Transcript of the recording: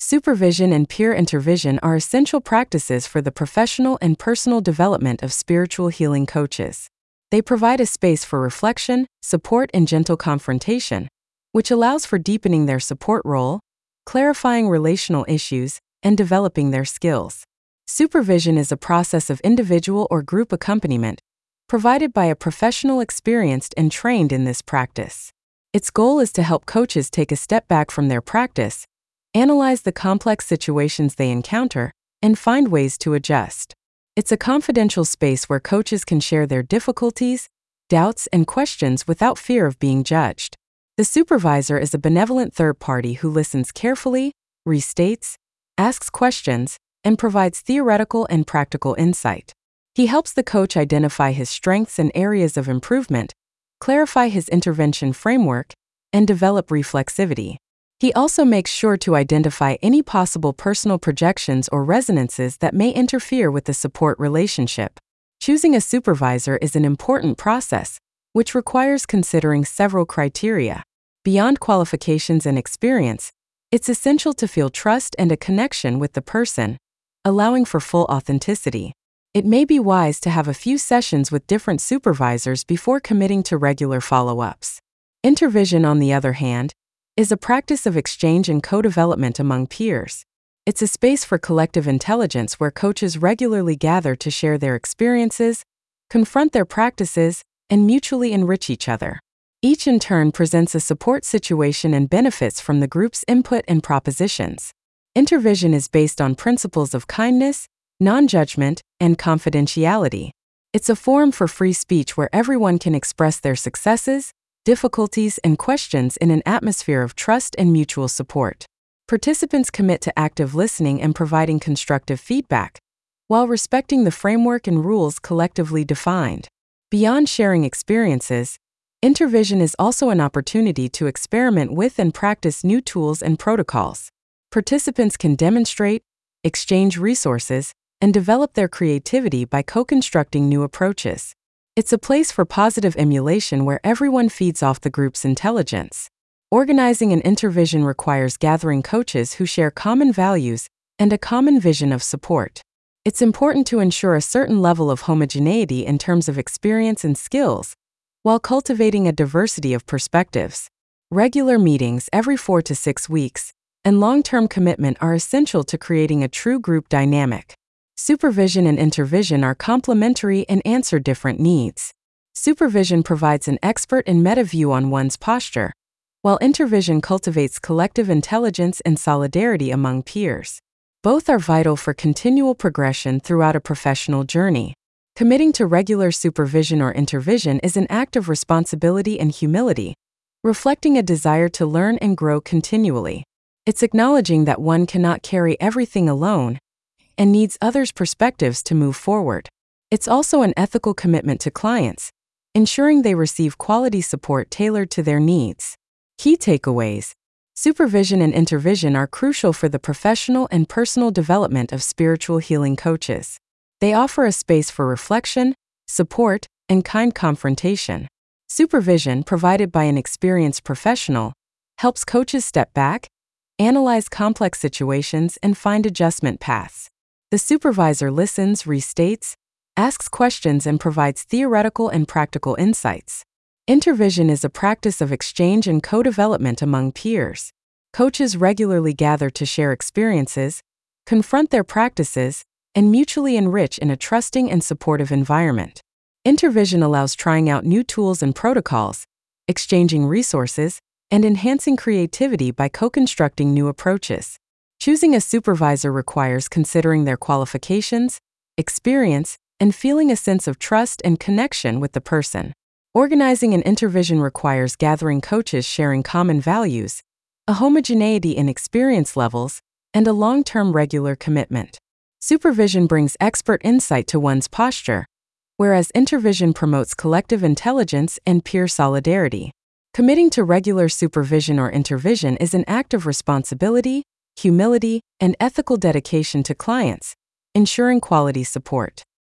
Supervision and peer intervision are essential practices for the professional and personal development of spiritual healing coaches. They provide a space for reflection, support, and gentle confrontation, which allows for deepening their support role, clarifying relational issues, and developing their skills. Supervision is a process of individual or group accompaniment, provided by a professional experienced and trained in this practice. Its goal is to help coaches take a step back from their practice, analyze the complex situations they encounter, and find ways to adjust. It's a confidential space where coaches can share their difficulties, doubts, and questions without fear of being judged. The supervisor is a benevolent third party who listens carefully, restates, asks questions, and provides theoretical and practical insight. He helps the coach identify his strengths and areas of improvement, clarify his intervention framework, and develop reflexivity. He also makes sure to identify any possible personal projections or resonances that may interfere with the support relationship. Choosing a supervisor is an important process, which requires considering several criteria. Beyond qualifications and experience, it's essential to feel trust and a connection with the person, allowing for full authenticity. It may be wise to have a few sessions with different supervisors before committing to regular follow-ups. Intervision, on the other hand, is a practice of exchange and co-development among peers. It's a space for collective intelligence where coaches regularly gather to share their experiences, confront their practices, and mutually enrich each other. Each in turn presents a support situation and benefits from the group's input and propositions. Intervision is based on principles of kindness, non-judgment, and confidentiality. It's a forum for free speech where everyone can express their successes, difficulties, and questions in an atmosphere of trust and mutual support. Participants commit to active listening and providing constructive feedback, while respecting the framework and rules collectively defined. Beyond sharing experiences, intervision is also an opportunity to experiment with and practice new tools and protocols. Participants can demonstrate, exchange resources, and develop their creativity by co-constructing new approaches. It's a place for positive emulation where everyone feeds off the group's intelligence. Organizing an intervision requires gathering coaches who share common values and a common vision of support. It's important to ensure a certain level of homogeneity in terms of experience and skills, while cultivating a diversity of perspectives. Regular meetings every 4 to 6 weeks and long-term commitment are essential to creating a true group dynamic. Supervision and intervision are complementary and answer different needs. Supervision provides an expert and meta view on one's posture, while intervision cultivates collective intelligence and solidarity among peers. Both are vital for continual progression throughout a professional journey. Committing to regular supervision or intervision is an act of responsibility and humility, reflecting a desire to learn and grow continually. It's acknowledging that one cannot carry everything alone and needs others' perspectives to move forward. It's also an ethical commitment to clients, ensuring they receive quality support tailored to their needs. Key takeaways: supervision and intervision are crucial for the professional and personal development of spiritual healing coaches. They offer a space for reflection, support, and kind confrontation. Supervision, provided by an experienced professional, helps coaches step back, analyze complex situations, and find adjustment paths. The supervisor listens, restates, asks questions, and provides theoretical and practical insights. Intervision is a practice of exchange and co-development among peers. Coaches regularly gather to share experiences, confront their practices, and mutually enrich in a trusting and supportive environment. Intervision allows trying out new tools and protocols, exchanging resources, and enhancing creativity by co-constructing new approaches. Choosing a supervisor requires considering their qualifications, experience, and feeling a sense of trust and connection with the person. Organizing an intervision requires gathering coaches sharing common values, a homogeneity in experience levels, and a long-term regular commitment. Supervision brings expert insight to one's posture, whereas intervision promotes collective intelligence and peer solidarity. Committing to regular supervision or intervision is an act of responsibility, humility, and ethical dedication to clients, ensuring quality support.